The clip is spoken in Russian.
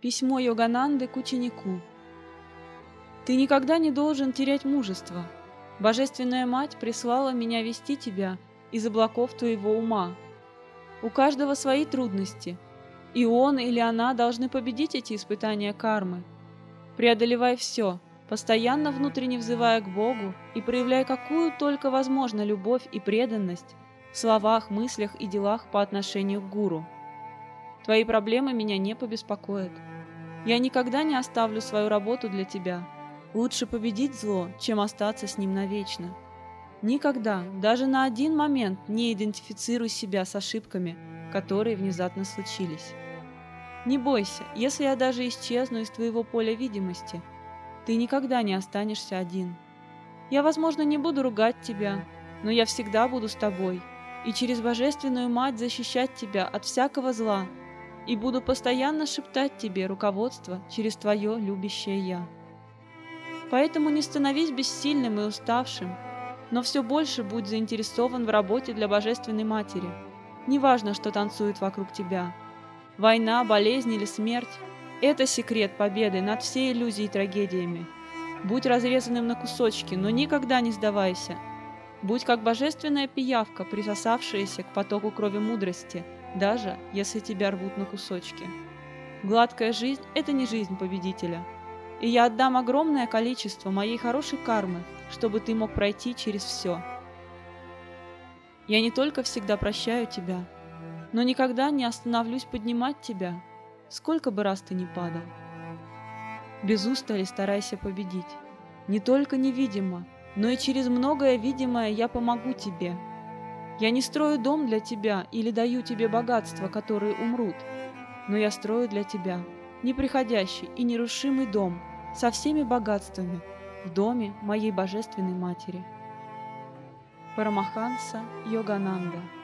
Письмо Йогананды к ученику. Ты никогда не должен терять мужество. Божественная Мать прислала меня вести тебя из облаков твоего ума. У каждого свои трудности, и он или она должны победить эти испытания кармы. Преодолевай все, постоянно внутренне взывая к Богу и проявляя какую только возможно любовь и преданность в словах, мыслях и делах по отношению к гуру. Твои проблемы меня не побеспокоят. Я никогда не оставлю свою работу для тебя. Лучше победить зло, чем остаться с ним навечно. Никогда, даже на один момент, не идентифицируй себя с ошибками, которые внезапно случились. Не бойся, если я даже исчезну из твоего поля видимости, ты никогда не останешься один. Я, возможно, не буду ругать тебя, но я всегда буду с тобой и через Божественную Мать защищать тебя от всякого зла, и буду постоянно шептать тебе руководство через твое любящее «Я». Поэтому не становись бессильным и уставшим, но все больше будь заинтересован в работе для Божественной Матери. Неважно, что танцует вокруг тебя. Война, болезнь или смерть – это секрет победы над всей иллюзией и трагедиями. Будь разрезанным на кусочки, но никогда не сдавайся. Будь как божественная пиявка, присосавшаяся к потоку крови мудрости, даже если тебя рвут на кусочки. Гладкая жизнь – это не жизнь победителя. И я отдам огромное количество моей хорошей кармы, чтобы ты мог пройти через все. Я не только всегда прощаю тебя, но никогда не остановлюсь поднимать тебя, сколько бы раз ты ни падал. Без устали старайся победить. Не только невидимо, но и через многое видимое я помогу тебе. Я не строю дом для тебя или даю тебе богатства, которые умрут, но я строю для тебя неприходящий и нерушимый дом со всеми богатствами в доме моей Божественной Матери. Парамаханса Йогананда.